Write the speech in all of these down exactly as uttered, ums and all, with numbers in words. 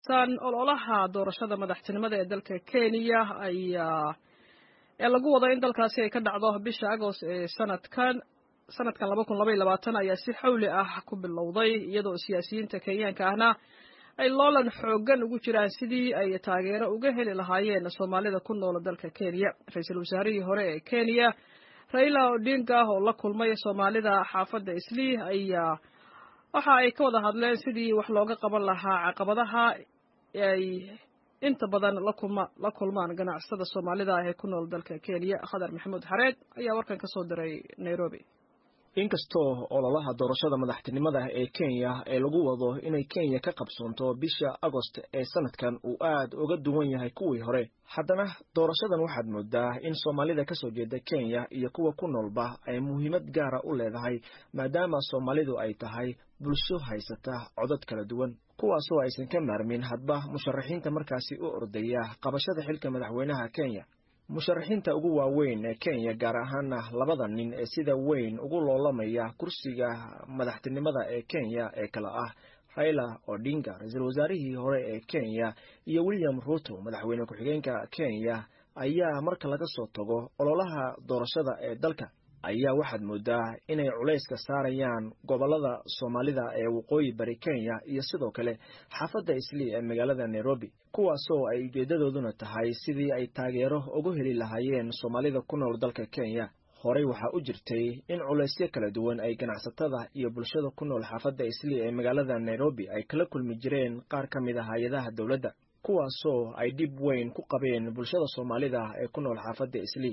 haystaan ololaha doorashada madaxtinimada ee dalka Kenya ayaa ee lagu wado in dalkaasi ay ka dhacdo bisha Agost ee sanadkan sanadkan laba kun laba iyo labaatan ayaa si xawli ah ku bilowday iyadoo siyaasiyiinta Kenyaanka ahna ay loolan xoogan ugu jiraan sidii ay taageero uga heli lahaayeen Soomaalida ku nool dalka Kenya. Ra'iisul wasaarihii hore ee Kenya Raila Odinga oo la kulmay Soomaalida xaafadda Islii ayaa waxa ay ka wada hadleen sidii wax looga qaban lahaa caqabadaha ay inta badan la kulmaan ganacsatada Soomaalida ee ku nool dalka Kenya. Khadar Maxamuud Xareed ayaa warkan ka soo diray Nairobi. inkastoo ololaha doorashada madaxtinimada ee Kenya ee lagu wado inay Kenya ka qabsoonto bisha Agost ee sanadkan uu aad uga duwan yahay kuwii hore, haddana doorashadan waxaad moodaa in Soomaalida ka soo jeeda Kenya iyo kuwa ku noolba ay muhiimad gaar ah u leedahay maadaama Soomaalidu ay tahay bulsho haysata codad kala duwan kuwaasoo aysan ka maarmin hadba musharaxiinta markaasi u ordaya qabashada xilka madaxweynaha Kenya. musharaxiinta ugu waaweyn ee Kenya gaar ahaan labada nin ee sida weyn ugu loolamaya kursiga madaxtinimada ee Kenya ee kala ah Raila Odinga ra'iisul wasaarihii hore ee Kenya iyo William Ruto madaxweyne ku-xigeenka Kenya ayaa marka laga soo tago ololaha doorashada ee dalka ayaa waxaad moodaa inay culayska saarayaan gobolada Soomaalida ee waqooyi bari Kenya iyo sidoo kale xaafadda Islii ee magaalada Nairobi kuwaasoo ay ujeedadooduna tahay sidii ay taageero ugu heli lahaayeen Soomaalida ku nool dalka Kenya. Horey waxaa u jirtay in culaysyo kala duwan ay ganacsatada iyo bulshada ku nool xaafadda Islii ee magaalada Nairobi ay kala kulmi jireen qaar ka mid ah hay'adaha dawladda kuwaasoo ay dib weyn ku qabeen bulshada Soomaalida ee ku nool xaafadda Islii.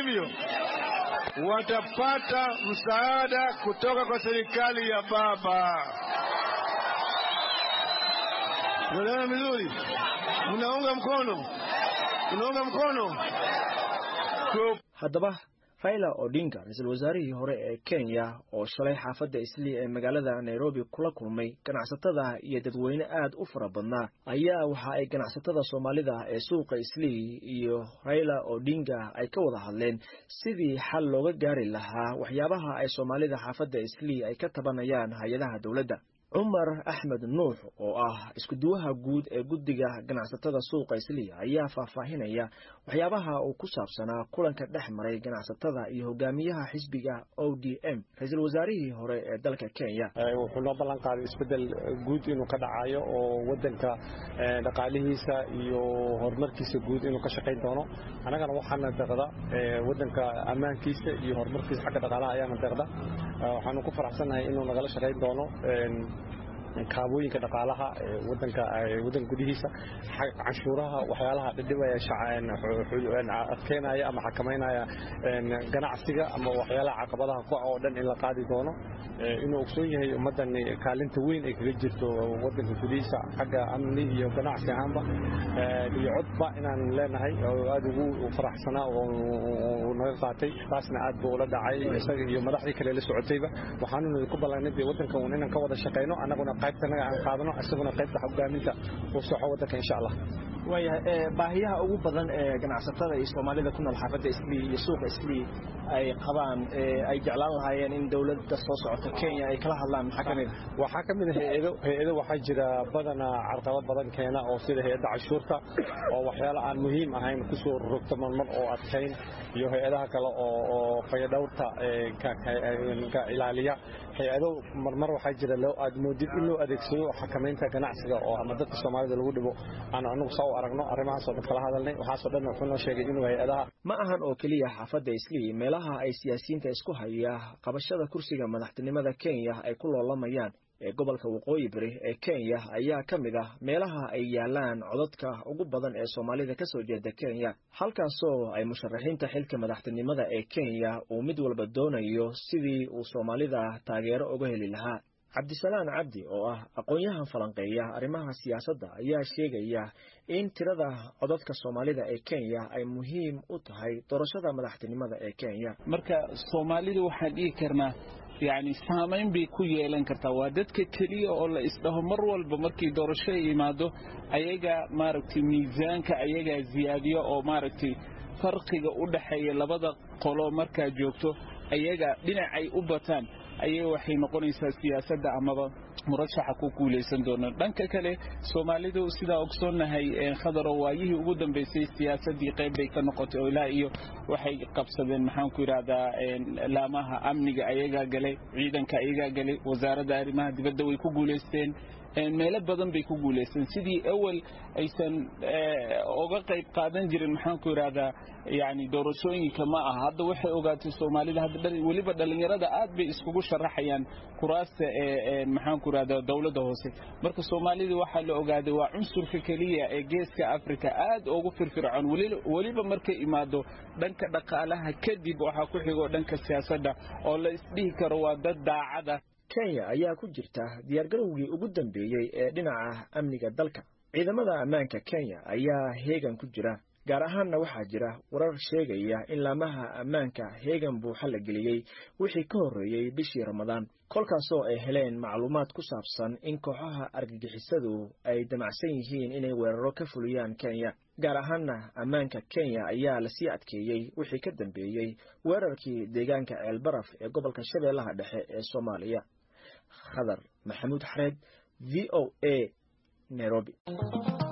watapata msaada kutoka kwa serikali ya baba. Mnaona vizuri? Mnaunga mkono? Mnaunga mkono? Haddaba Raila Odinga ra'iisul wasaarihii hore ee Kenya oo shalay xaafadda Islii ee magaalada Nairobi kula kulmay ganacsatada iyo dadweyne aad u fara badnaa ayaa waxa ay ganacsatada Soomaalida ee suuqa Islii iyo Raila Odinga ay ka wada hadleen sidii xal looga gaari lahaa waxyaabaha ay Soomaalida xaafadda Islii ay ka tabanayaan hay'adaha dawladda. Umar Ahmed Nuux oo ah isku duwaha guud ee guddiga ganacsatada suuqa Islii ayaa faahfaahinaya waxyaabaha uu ku saabsanaa kulanka dhex maray ganacsatada iyo hogaamiyaha xisbiga O D M ra'iisul wasaarihii hore ee dalka Kenya. wuxuu noo ballan qaaday isbedel guud inuu ka dhacayo oo wadanka dhaqaalihiisa iyo horumarkiisa guud inuu ka shaqeyn doono. anagana waxaan deeqda wadanka ammaankiisa iyo horumarkiisa xagga dhaqaalaha ayaan deeqda. waxaanu ku faraxsanahay inuu nagala shaqeyn doono kaabooyinka dhaqaalaha wadanka wadan gudihiisa canshuuraha waxyaalaha dhibaya shacabka adkeynaya ama xakameynaya ganacsiga ama waxyaalaha caqabadaha ku oo dhan in la qaadi doono inuu ogsoon yahay ummadan kaalinta weyn ay kaga jirto wadanka gudihiisa xagga amni iyo ganacsi ahaanba iyo codba inaan leenahay oo aad ugu faraxsanaa oo naga qaatay taasna aad buu la dhacay isaga iyo madaxdii kale la socotayba. waxaanu ku ballanay wadanka inaan ka wada shaqeyno anaguna qaybtanaga aan qaadano asaguna qaybta hogaaminta oo soo wadanka insha Allah. waayahay baahiyaha ugu badan ee ganacsatada iyo Soomaalida ku nool xaafadda Islii iyo suuqa Islii ay qabaan ay jeclaan lahaayeen in dawladda soo socota Kenya ay kala hadlaan maxaa kamid waxaa kamid ah hay'ado hay'ado waxaa jira badana carqalad badan keena oo sida hay'adda cashuurta oo waxyaalo aan muhiim ahayn ku soo rogto marmar oo adkeyn iyo hay'adaha kale oo oo fayadhowrta ka ilaaliya hay'ado marmar waxaa jira loo aad moodid in loo adeegsado xakameynta ganacsiga oo ama dadka Soomaalida lagu dhibo aan anagu soo aragno arrimahaas oo kala hadalnay waxaas oo dhan wuxuu noo sheegay inuu hay'adaha ma ahan oo kaliya xaafadda Islii meelaha ay siyaasiyiinta isku haya qabashada kursiga madaxtinimada Kenya ay ku loolamayaan ee gobolka waqooyi bari ee Kenya ayaa kamid ah meelaha ay yaalaan codadka ugu badan ee Soomaalida ka soo jeeda Kenya halkaasoo ay musharaxiinta xilka madaxtinimada ee Kenya uu mid walba doonayo sidii uu Soomaalida taageero uga heli lahaa. Cabdisalaan Cabdi oo ah aqoonyahan falanqeeya arrimaha siyaasadda ayaa sheegaya in tirada codadka Soomaalida ee Kenya ay muhiim u tahay doorashada madaxtinimada ee Kenya. marka Soomaalida waxaan dhigi karnaa يعني سامين بكوية لنكرتا وادتك كلية ولا إسده مر والبمركي دورشة يماده أيجا ماركتي ميزان كأيجا زيادية أو ماركتي فرقي أودحية لبضع قلو مركا جوكتو أيجا دين أي أبتان أيه وحين نقول سياسة أمضى murashaxa ku guuleysan doono. dhanka kale Soomaalidu sida ogsoonahay khadaro waayihii ugu dambeysay siyaasadii qayb bay ka noqotay oo ilaa iyo waxay qabsadeen maxaan ku yiraahdaa laamaha amniga ayaga galay, ciidanka ayaga galay, wasaaradda arrimaha dibadda way ku guuleysteen, meelo badan bay ku guuleysteen sidii awal aysan uga qayb qaadan jirin maxaan ku yiraahdaa yani doorashooyinka ma aha. hadda waxay ogaatay Soomaalida hadda waliba dhalinyarada aad bay iskugu sharaxayaan kuraasta ee maxaan ku yiraahdaa dawladda hoose. marka Soomaalida waxa la ogaaday waa cunsurka kaliya ee geeska Afrika aad ugu firfircoon, waliba markay imaado dhanka dhaqaalaha kadib waxa ku xigo dhanka siyaasadda oo la isdhihi karo waa dad daacada. Kenya ayaa ku jirta diyaargarowgii ugu dambeeyay ee dhinaca amniga dalka. ciidamada ammaanka Kenya ayaa heegan ku jira, gaar ahaanna waxaa jira warar sheegaya in laamaha ammaanka heegan buuxa la geliyey wixii ka horreeyey bishii Ramadaan, kolkaasoo ay heleen macluumaad ku saabsan in kooxaha argagixisadu ay damacsan yihiin inay weeraro ka fuliyaan Kenya. gaar ahaanna ammaanka Kenya ayaa la sii adkeeyey wixii ka dambeeyey weerarkii deegaanka Ceelbaraf ee gobolka Shabeellaha Dhexe ee Soomaaliya. Khadar Maxamuud Xareed, V O A, Nairobi.